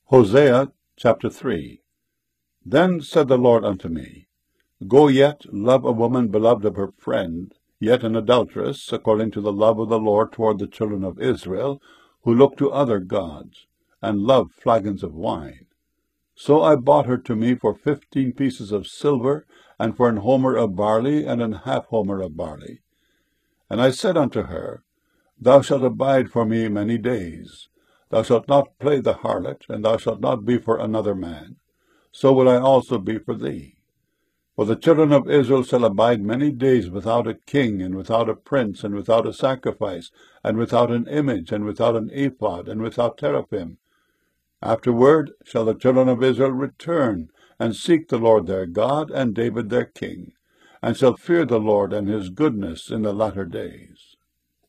Hosea chapter 3. Then said the Lord unto me, Go yet, love a woman beloved of her friend, yet an adulteress, according to the love of the Lord toward the children of Israel, who look to other gods, and love flagons of wine. So I bought her to me for 15 pieces of silver, and for an homer of barley, and an half homer of barley. And I said unto her, Thou shalt abide for me many days. Thou shalt not play the harlot, and thou shalt not be for another man. So will I also be for thee. For the children of Israel shall abide many days without a king, and without a prince, and without a sacrifice, and without an image, and without an ephod, and without teraphim. Afterward shall the children of Israel return, and seek the Lord their God, and David their king, and shall fear the Lord and his goodness in the latter days.